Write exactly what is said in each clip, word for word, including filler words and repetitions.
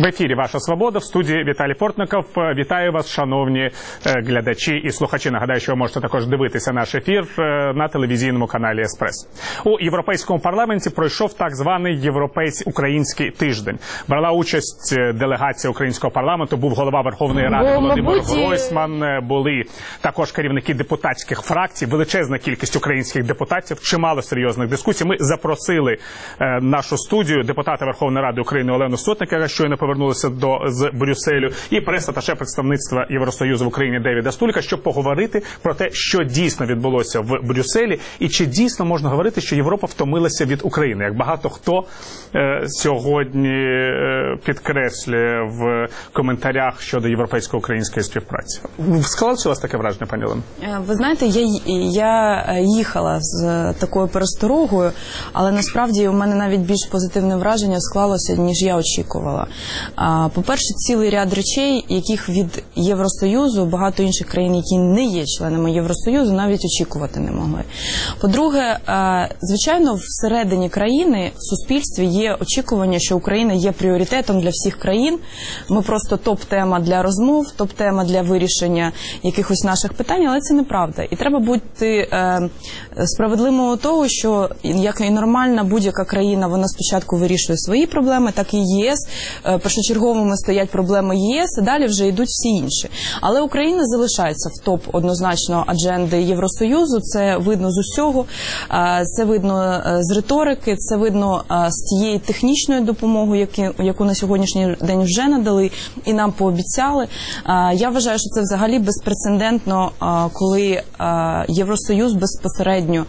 В ефірі «Ваша свобода», в студії Віталій Фортников. Вітаю вас, шановні глядачі і слухачі. Нагадаю, що ви можете також дивитися наш ефір на телевізійному каналі «Еспресо». У Європейському парламенті пройшов так званий Європейсько-український тиждень. Брала участь делегація українського парламенту, був голова Верховної Ради Бо, Володимир мабуть... Гройсман, були також керівники депутатських фракцій, величезна кількість українських депутатів, чимало серйозних дискусій. Ми запросили нашу студію депутата Верховної Ради України Олену Сотник, яка щойно повернулися до, з Брюсселю, і прес-аташе представництва Євросоюзу в Україні Девіда Стулька, щоб поговорити про те, що дійсно відбулося в Брюсселі, і чи дійсно можна говорити, що Європа втомилася від України, як багато хто е, сьогодні е, підкреслює в коментарях щодо європейсько-української співпраці. Склалося у вас таке враження, пані Олено? Ви знаєте, я, я їхала з такою пересторогою, але насправді у мене навіть більш позитивне враження склалося, ніж я очікувала. По-перше, цілий ряд речей, яких від Євросоюзу багато інших країн, які не є членами Євросоюзу, навіть очікувати не могли. По-друге, звичайно, всередині країни, в суспільстві є очікування, що Україна є пріоритетом для всіх країн. Ми просто топ-тема для розмов, топ-тема для вирішення якихось наших питань, але це неправда. І треба бути справедливим у того, що, як і нормальна будь-яка країна, вона спочатку вирішує свої проблеми, так і ЄС. Першочерговими стоять проблеми ЄС, і далі вже йдуть всі інші. Але Україна залишається в топ однозначно адженди Євросоюзу, це видно з усього, це видно з риторики, це видно з тієї технічної допомоги, яку на сьогоднішній день вже надали і нам пообіцяли. Я вважаю, що це взагалі безпрецедентно, коли Євросоюз безпосередньо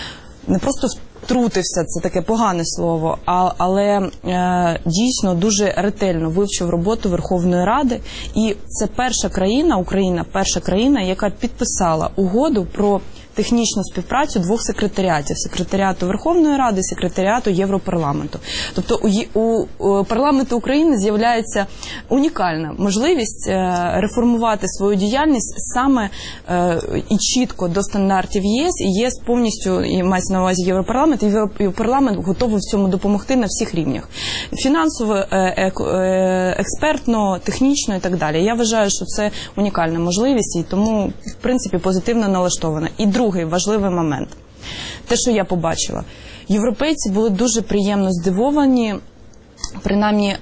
не просто втрутився, це таке погане слово, а, але е, дійсно дуже ретельно вивчив роботу Верховної Ради. І це перша країна, Україна, перша країна, яка підписала угоду про технічну співпрацю двох секретаріатів. Секретаріату Верховної Ради і секретаріату Європарламенту. Тобто у, у, у парламенту України з'являється унікальна можливість е, реформувати свою діяльність саме е, і чітко до стандартів ЄС. І ЄС повністю, і мається на увазі Європарламент, і Європарламент готовий в цьому допомогти на всіх рівнях. Фінансово, е, е, е, експертно, технічно і так далі. Я вважаю, що це унікальна можливість і тому, в принципі, позитивно налаштована. І другий важливий момент. Те, що я побачила. Європейці були дуже приємно здивовані, принаймні,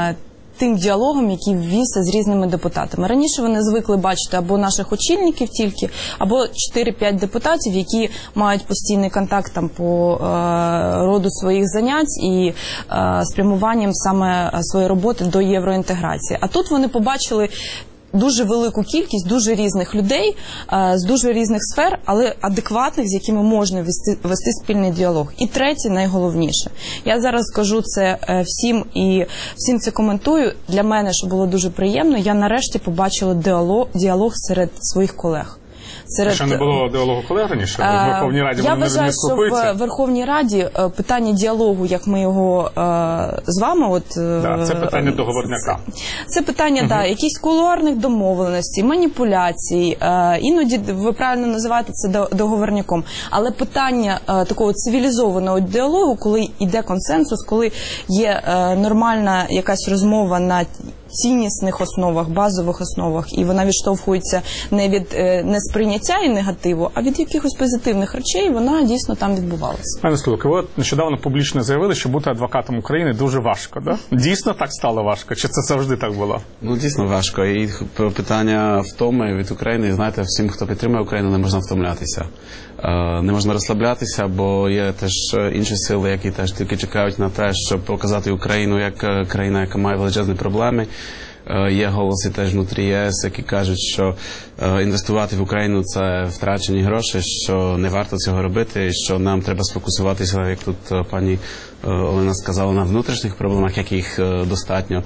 тим діалогом, який ввівся з різними депутатами. Раніше вони звикли бачити або наших очільників тільки, або чотири-п'ять депутатів, які мають постійний контакт там по е, роду своїх занять і е, спрямуванням саме своєї роботи до євроінтеграції. А тут вони побачили дуже велику кількість дуже різних людей, з дуже різних сфер, але адекватних, з якими можна вести, вести спільний діалог. І третє, найголовніше. Я зараз скажу це всім і всім це коментую. Для мене, що було дуже приємно, я нарешті побачила діалог, діалог серед своїх колег. Серед... Ще не було діалогу колег раніше? В Верховній Раді Я вони вважаю, не спілкуються? що в Верховній Раді питання діалогу, як ми його з вами... От, да, це питання договорняка. Це, це питання, угу. да, якісь кулуарних домовленостей, маніпуляцій. Іноді ви правильно називаєте це договорняком. Але питання такого цивілізованого діалогу, коли йде консенсус, коли є нормальна якась розмова на ціннісних основах, базових основах, і вона відштовхується не від е, несприйняття і негативу, а від якихось позитивних речей, вона дійсно там відбувалася. Пане Стулько, ви нещодавно публічно заявили, що бути адвокатом України дуже важко, да? Дійсно так стало важко? Чи це завжди так було? Ну, дійсно важко. І питання втоми від України, знаєте, всім, хто підтримує Україну, не можна втомлятися. Не можна розслаблятися, бо є теж інші сили, які теж тільки чекають на те, щоб показати Україну як країна, яка має величезні проблеми. Є голоси теж внутрі ЄС, які кажуть, що інвестувати в Україну – це втрачені гроші, що не варто цього робити, що нам треба сфокусуватися, як тут пані Олена сказала, на внутрішніх проблемах, яких достатньо.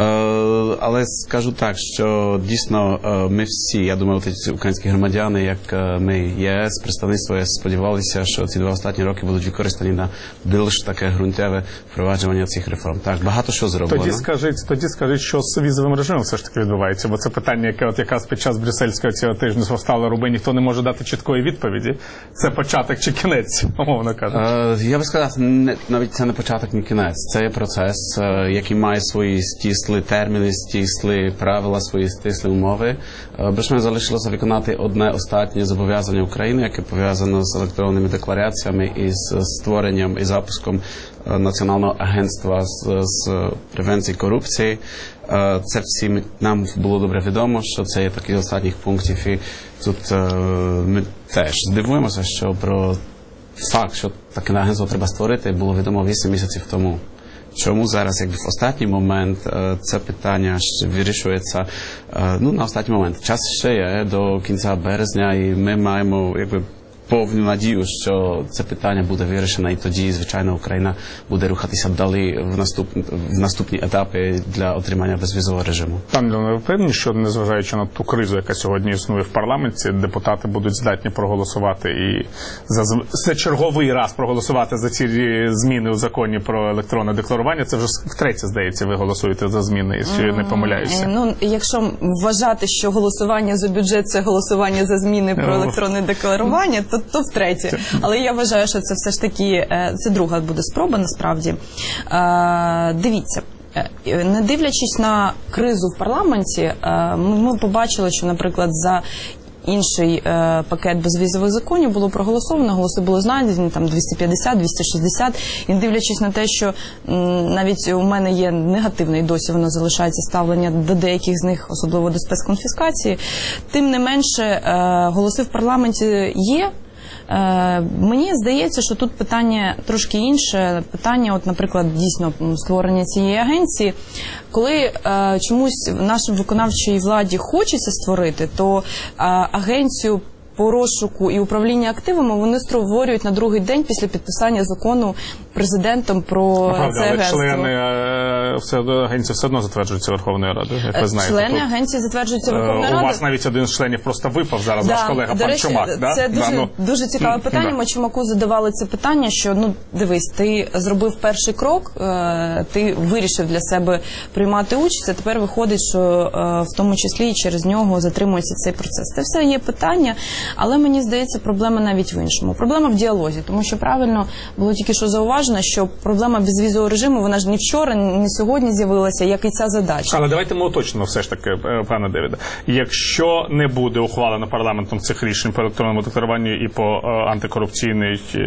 Але скажу так, що дійсно ми всі, я думаю, ті українські громадяни, як ми, ЄС, представництво ЄС, сподівалися, що ці два останні роки будуть використані на більш таке ґрунтове впровадження цих реформ. Так, багато що зроблено. Тоді скажіть, тоді скажіть, що з візовим безвізовим режимом все ж таки відбувається? Бо це питання, яке от якраз під час брюссельського цього тижня повстало руби, ніхто не може дати чіткої відповіді. Це початок чи кінець, умовно кажучи? Е, я би сказав, не, навіть це не початок, ні кінець. Це є процес, е, який має свої стислі терміни, стислі правила, свої стислі умови. Е, Більш-менш залишилося виконати одне останнє зобов'язання України, яке пов'язано з електронними деклараціями і з створенням і запуском е, Національного агентства з, з превенції корупції. Е, це всім нам було добре відомо, що це є такий з останніх пунктів. І тут е, ми теж здивуємося, що про факт, що таке агентство треба створити, було відомо вісім місяців тому. Чому зараз, якби в останній момент, це питання вирішується, ну, на останній момент. Час ще є до кінця березня, і ми маємо, якби, повну надію, що це питання буде вирішено, і тоді, звичайно, Україна буде рухатися далі в, наступ... в наступні етапи для отримання безвізового режиму. Пане Леоне, ви впевнені, що незважаючи на ту кризу, яка сьогодні існує в парламенті, депутати будуть здатні проголосувати і за це черговий раз проголосувати за ці зміни у законі про електронне декларування? Це вже втретє, здається, ви голосуєте за зміни, якщо я не помиляюся. Ну, якщо вважати, що голосування за бюджет – це голосування за зміни про електронне декларування, то то втретє. Але я вважаю, що це все ж таки, це друга буде спроба, насправді. Дивіться, не дивлячись на кризу в парламенті, ми побачили, що, наприклад, за інший е, пакет безвізових законів було проголосовано, голоси були знайдені, там двісті п'ятдесят - двісті шістдесят. І дивлячись на те, що м, навіть у мене є негативне і досі воно залишається ставлення до деяких з них, особливо до спецконфіскації, тим не менше е, голоси в парламенті є. Е, мені здається, що тут питання трошки інше. Питання, от, наприклад, дійсно створення цієї агенції. Коли е, чомусь нашій виконавчій владі хочеться створити, то е, агенцію по розшуку і управління активами вони створюють на другий день після підписання закону президентом про Правда, це але агентство. члени е, все, агенції все одно затверджуються Верховною Радою, як ви знаєте. Члени Тут, агенції затверджуються Верховною е, Радою. У вас навіть один з членів просто випав зараз, Да, ваш колега до пан речі, Чумак. Да? Це дуже, да, ну, дуже цікаве питання. да. Ми Чумаку задавали це питання, що, ну, дивись, ти зробив перший крок, е, ти вирішив для себе приймати участь, а тепер виходить, що е, в тому числі і через нього затримується цей процес. Це все є питання, але мені здається, проблема навіть в іншому. Проблема в діалозі, тому що правильно було тільки що зауважено, що проблема безвізового режиму, вона ж не вчора, не сьогодні з'явилася, як і ця задача. Але давайте ми уточнимо все ж таки, пане Девіде. Якщо не буде ухвалено парламентом цих рішень по електронному декларуванню і по е, антикорупційній е,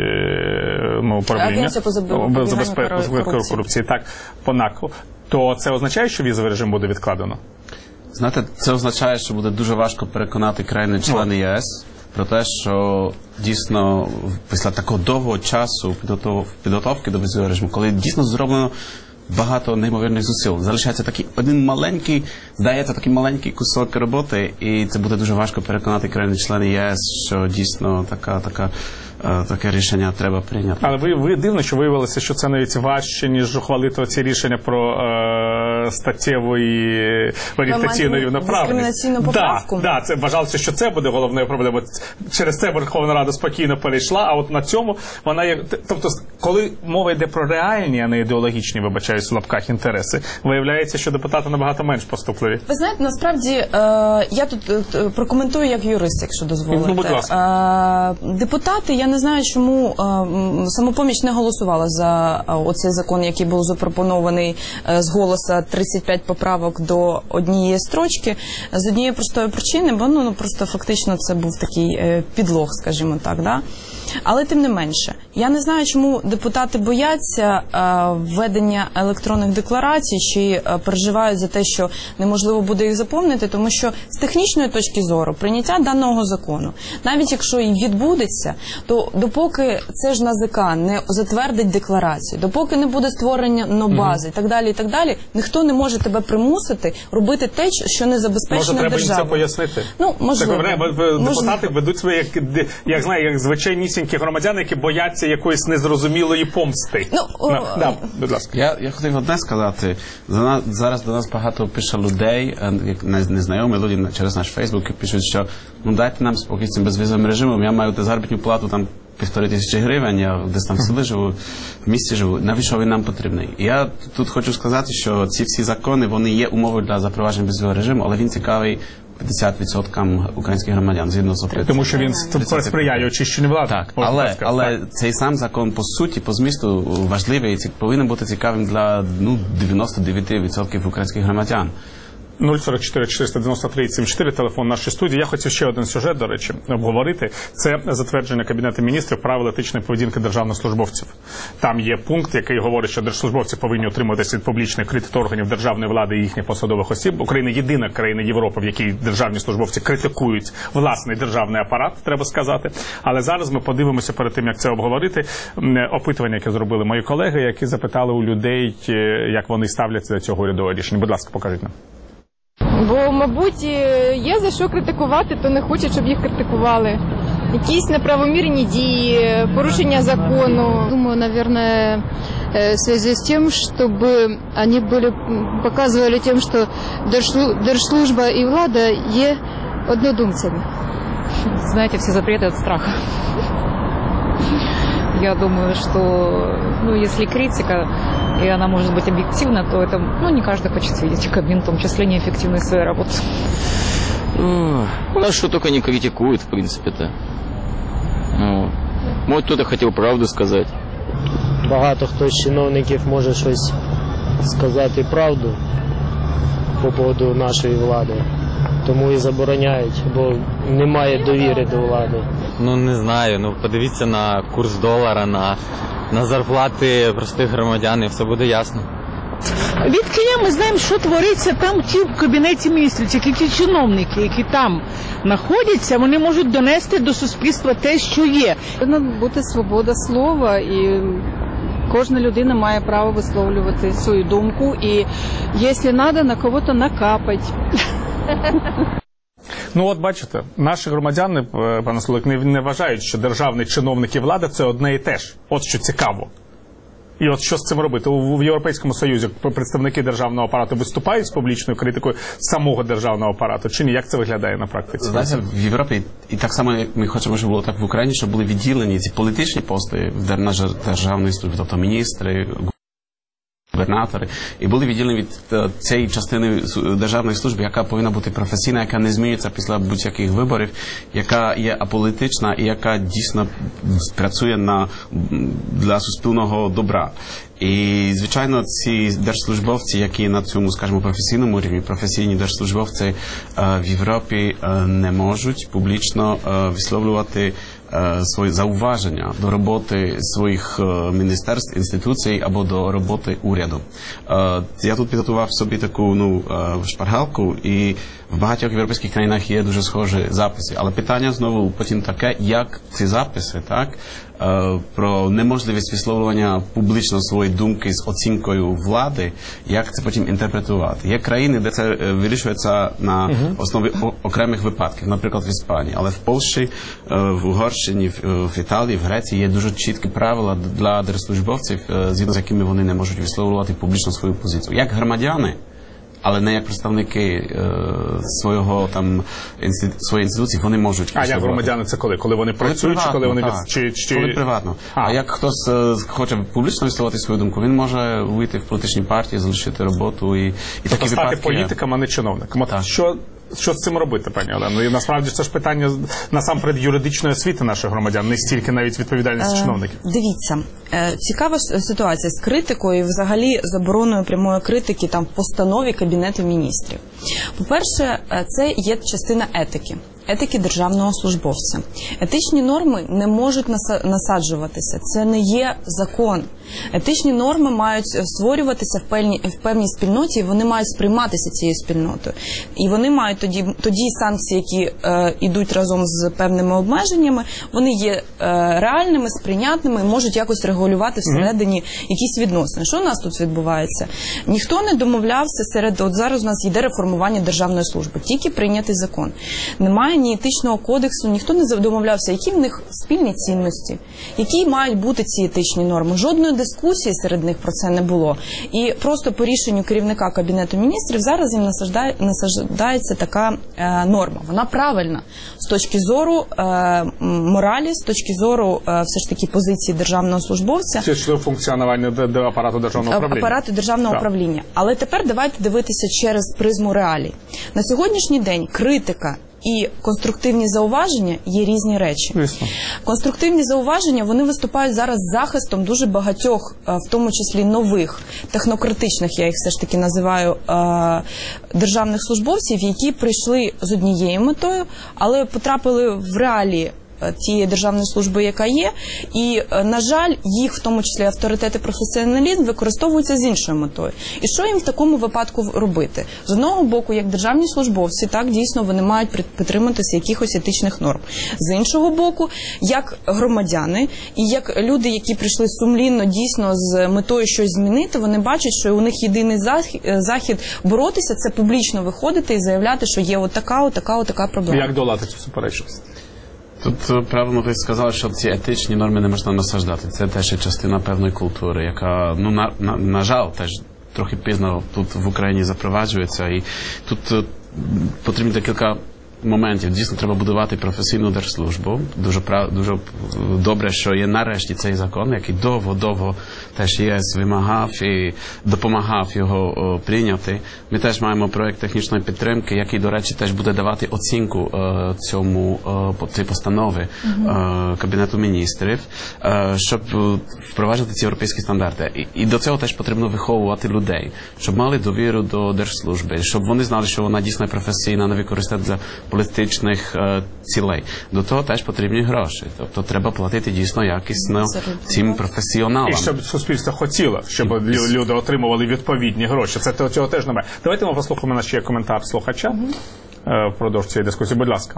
ну, управління, по забезпеченню корупції, так, по НАКу, то це означає, що візовий режим буде відкладено? Знаєте, це означає, що буде дуже важко переконати країни-члени ЄС про те, що дійсно після такого довгого часу підготовки до безвізового режиму, коли дійсно зроблено багато неймовірних зусиль, залишається такий один маленький, здається, такий маленький кусок роботи, і це буде дуже важко переконати країни-члени ЄС, що дійсно така, така, таке рішення треба прийняти. Але ви, ви дивно, що виявилося, що це навіть важче, ніж ухвалити ці рішення про е, статтєву і орієнтаційну рівноправність. Дискримінаційну поправку. Так, да, да, це вважалося, що це буде головною проблемою. Через це Верховна Рада спокійно перейшла, а от на цьому вона є... Тобто, коли мова йде про реальні, а не ідеологічні, вибачаюсь, в лапках інтереси, виявляється, що депутати набагато менш поступливі. Ви знаєте, насправді, е, я тут е, прокоментую як юрист, якщо дозволите. Ну, будь ласка. Е, депутати, я не знаю, чому е, Самопоміч не голосувала за е, оцей закон, який був запропонований е, з голоса тридцять п'ять поправок до однієї строчки, з однієї простої причини, бо ну, просто фактично це був такий е, підлог, скажімо так, да? Але тим не менше, я не знаю, чому депутати бояться е, введення електронних декларацій чи е, переживають за те, що неможливо буде їх заповнити, тому що з технічної точки зору прийняття даного закону, навіть якщо і відбудеться, то допоки це ж НАЗК не затвердить декларацію, допоки не буде створення бази і так далі, і так далі, ніхто не може тебе примусити робити те, що не забезпечено державою. Може, треба їм це пояснити? Ну, можливо. Так, депутати ведуть себе, як, як, знаю, як звичайнісінькі громадяни, які бояться якоїсь незрозумілої помсти. Ну, На, о... да, будь ласка. Я, я хотів одне сказати. Зараз до нас багато пише людей, незнайомі люди через наш Фейсбук, пишуть, що ну дайте нам спокій з цим безвізовим режимом, я маю заробітну плату там півтори тисячі гривень, я десь там в селі живу, в місті живу, навіщо він нам потрібний? І я тут хочу сказати, що ці всі закони, вони є умовою для запровадження безвізового режиму, але він цікавий п'ятдесят відсотків українських громадян, згідно з опитом. Тому що він сприяє очищенню влади. Так, але, але цей сам закон, по суті, по змісту важливий і повинен бути цікавим для ну, дев'яносто дев'ять відсотків українських громадян. нуль сорок чотири чотириста дев'яносто три сімдесят чотири, телефон нашої студії. Я хотів ще один сюжет, до речі, обговорити. Це затвердження Кабінету міністрів правил етичної поведінки державних службовців. Там є пункт, який говорить, що держслужбовці повинні утримуватися від публічних критики органів державної влади і їхніх посадових осіб. Україна єдина країна Європи, в якій державні службовці критикують власний державний апарат, треба сказати. Але зараз ми подивимося перед тим, як це обговорити, опитування, яке зробили мої колеги, які запитали у людей, як вони ставляться до цього урядового рішення. Будь ласка, покажіть нам. Бо, мабуть, є за що критикувати, то не хочуть, щоб їх критикували. Якісь неправомірні дії, порушення закону. Думаю, наверное, в связи с тем, чтобы они были, показывали тем, что держслужба и влада є однодумцами. Знаете, все запреты от страха. Я думаю, что, ну, если критика, и она может быть объективна, то это, ну, не каждый хочет видеть Кабмин, в том числе неэффективной своей работы. У нас что только не критикуют, в принципе-то. Ну, может, кто-то хотел правду сказать. Багато хто з чиновників може щось сказати правду по поводу нашої влади. Тому і забороняють, бо немає довіри до влади. Ну, не знаю, ну подивіться на курс долара, на, на зарплати простих громадян, і все буде ясно. Відкиня ми знаємо, що твориться там ті в Кабінеті міністрів, тільки ті чиновники, які там знаходяться, вони можуть донести до суспільства те, що є. Повинна бути свобода слова, і кожна людина має право висловлювати свою думку, і якщо треба, на когось накапати. Ну от бачите, наші громадяни, пане Солик, не, не вважають, що державний чиновник і влада – це одне і те ж. От що цікаво. І от що з цим робити? У, в Європейському Союзі представники державного апарату виступають з публічною критикою самого державного апарату? Чи ні? Як це виглядає на практиці? Знаєте, в Європі, і так само, як ми хочемо, щоб було так в Україні, щоб були відділені ці політичні пости в державній службі, тобто міністри, губернатори, і були відділені від цієї частини державної служби, яка повинна бути професійна, яка не змінюється після будь-яких виборів, яка є аполітична і яка дійсно працює на, для суспільного добра. І, звичайно, ці держслужбовці, які на цьому, скажімо, професійному рівні, професійні держслужбовці в Європі не можуть публічно висловлювати свої зауваження до роботи своїх міністерств, інституцій або до роботи уряду. Я тут підготував собі таку ну, шпаргалку, і в багатьох європейських країнах є дуже схожі записи. Але питання знову потім таке, як ці записи, так, про неможливість висловлювання публічно своєї думки з оцінкою влади, як це потім інтерпретувати. Є країни, де це вирішується на основі окремих випадків, наприклад, в Іспанії, але в Польщі, в Угорщині, в Італії, в Греції є дуже чіткі правила для держслужбовців, згідно з якими вони не можуть висловлювати публічно свою позицію. Як громадяни, але не як представники е, свого там інститу, своєї інституції, вони можуть. А як громадяни це коли? Коли вони працюють, чи коли вони від... чи, чи... Коли приватно. А, а як хтось е, хоче публічно висловити свою думку, він може вийти в політичній партії, залишити роботу і, і тобто такі стати випадки політиком, а не чиновником. От що Що з цим робити, пані Олено? І насправді це ж питання насамперед юридичної освіти наших громадян, не стільки навіть відповідальності е, чиновників. Дивіться, е, цікава ситуація з критикою і взагалі забороною прямої критики там в постанові Кабінету міністрів. По-перше, це є частина етики. Етики державного службовця. Етичні норми не можуть насаджуватися. Це не є закон. Етичні норми мають створюватися в певній, в певній спільноті, і вони мають сприйматися цією спільнотою. І вони мають тоді, тоді санкції, які е, йдуть разом з певними обмеженнями, вони є е, реальними, сприйнятними і можуть якось регулювати всередині mm-hmm. якісь відносини. Що у нас тут відбувається? Ніхто не домовлявся серед... От зараз у нас йде реформування державної служби. Тільки прийнятий закон. Немає немає ні етичного кодексу, ніхто не домовлявся, які в них спільні цінності, які мають бути ці етичні норми. Жодної дискусії серед них про це не було. І просто по рішенню керівника Кабінету міністрів зараз їм насаждає, насаждається така е, норма. Вона правильна з точки зору е, моралі, з точки зору е, все ж таки позиції державного службовця. Це ж функціонування до апарату державного управління. Апарату державного так. управління. Але тепер давайте дивитися через призму реалій. На сьогоднішній день критика і конструктивні зауваження є різні речі. Звісно. Конструктивні зауваження, вони виступають зараз захистом дуже багатьох, в тому числі нових, технократичних, я їх все ж таки називаю, державних службовців, які прийшли з однією метою, але потрапили в реалії тієї державної служби, яка є, і, на жаль, їх, в тому числі авторитет і професіоналізм, використовуються з іншою метою. І що їм в такому випадку робити? З одного боку, як державні службовці, так, дійсно, вони мають притриматися якихось етичних норм. З іншого боку, як громадяни і як люди, які прийшли сумлінно, дійсно, з метою щось змінити, вони бачать, що у них єдиний захід боротися – це публічно виходити і заявляти, що є отака, отака, отака проблема. Як долати цю суперечність? Тут правильно ви сказали, що ці етичні норми не можна насаждати. Це теж частина певної культури, яка, ну, на, на, на жаль, теж трохи пізно тут в Україні запроваджується. І тут потрібно декілька моментів. Дійсно, треба будувати професійну держслужбу. Дуже, дуже добре, що є нарешті цей закон, який довго-довго теж ЄС вимагав і допомагав його о, прийняти. Ми теж маємо проєкт технічної підтримки, який, до речі, теж буде давати оцінку о, цьому о, цій постанови mm-hmm. о, Кабінету міністрів, о, щоб впроваджувати ці європейські стандарти. І, і до цього теж потрібно виховувати людей, щоб мали довіру до держслужби, щоб вони знали, що вона дійсно професійна, не використовується для політичних е, цілей. До того теж потрібні гроші. Тобто треба платити дійсно якісно цим професіоналам. І щоб суспільство хотіло, щоб люди отримували відповідні гроші. Це цього теж немає. Давайте ми послухаємо наш ще коментар слухача е, впродовж цієї дискусії. Будь ласка.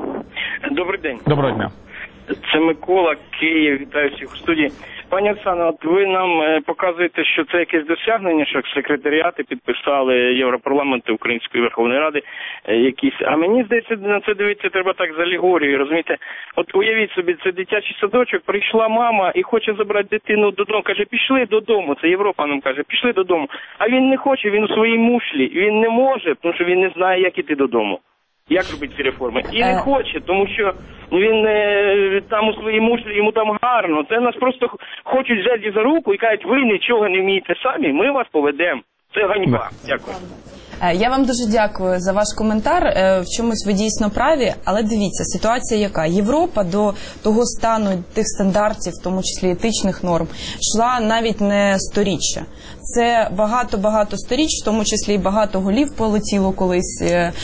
Добрий день. Доброго дня. Це Микола, Київ. Вітаю всіх у студії. Пані Оксано, от ви нам показуєте, що це якесь досягнення, що секретаріати підписали Європарламенту Української Верховної Ради якісь. А мені здається, на це дивитися треба так з алегорією, розумієте? От уявіть собі, це дитячий садочок, прийшла мама і хоче забрати дитину додому. Каже, пішли додому, це Європа нам каже, пішли додому. А він не хоче, він у своїй мушлі, він не може, тому що він не знає, як іти додому. Як робити ці реформи? І не хоче, тому що він е, там у своїй мушлі, йому там гарно. Це нас просто хочуть взяти за руку і кажуть, ви нічого не вмієте самі, ми вас поведемо. Це ганьба. Дякую. Я вам дуже дякую за ваш коментар. В чомусь ви дійсно праві, але дивіться, ситуація яка? Європа до того стану, тих стандартів, в тому числі етичних норм, йшла навіть не сторіччя. Це багато-багато сторіч, в тому числі і багато голів полетіло колись.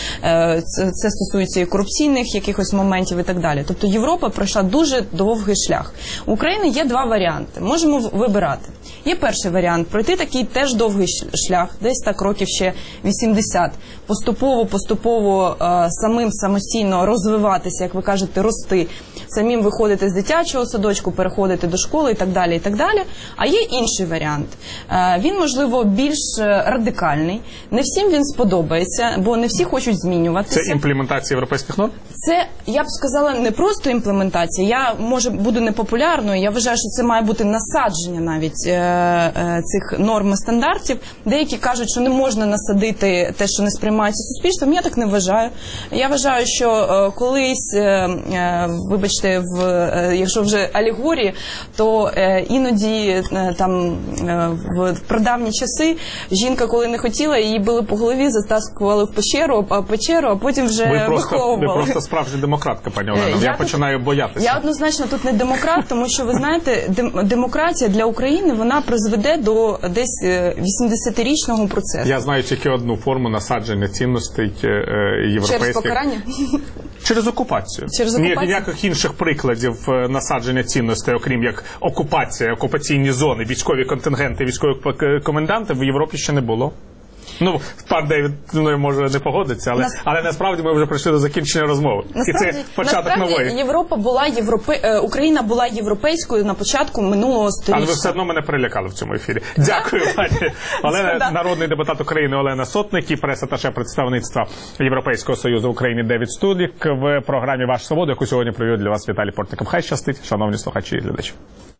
Це стосується і корупційних якихось моментів і так далі. Тобто Європа пройшла дуже довгий шлях. У України є два варіанти. Можемо вибирати. Є перший варіант – пройти такий теж довгий шлях, десь так років ще вісімдесят, поступово-поступово е, самим самостійно розвиватися, як ви кажете, рости, самим виходити з дитячого садочку, переходити до школи і так далі, і так далі. А є інший варіант. Е, він, можливо, більш радикальний. Не всім він сподобається, бо не всі хочуть змінюватися. Це імплементація європейських норм? Це, я б сказала, не просто імплементація. Я, може, буду непопулярною. Я вважаю, що це має бути насадження навіть е, е, цих норм і стандартів. Деякі кажуть, що не можна насадити те, що не сприймається суспільством. Я так не вважаю. Я вважаю, що е, колись, е, е, вибачте, в, е, якщо вже алегорії, то е, іноді е, там е, в прадавні часи жінка, коли не хотіла, її били по голові, затаскували в печеру, а печеру, а потім вже ви просто, виховували. Ви просто справжня демократка, пані Олено. Я, я починаю боятися. Я однозначно тут не демократ, тому що, ви знаєте, дем, демократія для України, вона призведе до десь вісімдесятирічного процесу. Я знаю тільки одну форму насадження цінностей е, європейських. Через покарання? Через окупацію. Через окупацію? Ніяких інших прикладів насадження цінностей, окрім як окупація, окупаційні зони, військові контингенти, військові коменданти в Європі ще не було. Ну, пан Дейвід зі мною може не погодиться, але, Нас... але насправді ми вже прийшли до закінчення розмови. Насправді, і це початок насправді, нової. Європа була європе... Україна була європейською на початку минулого сторіччя. Але ви все одно мене перелякали в цьому ефірі. Дякую, пані Олена. Народний депутат України Олена Сотник і прес-аташе представництва Європейського Союзу України Дейвід Студлік в програмі «Ваша свобода», яку сьогодні провів для вас Віталій Портников. Хай щастить, шановні слухачі і глядачі.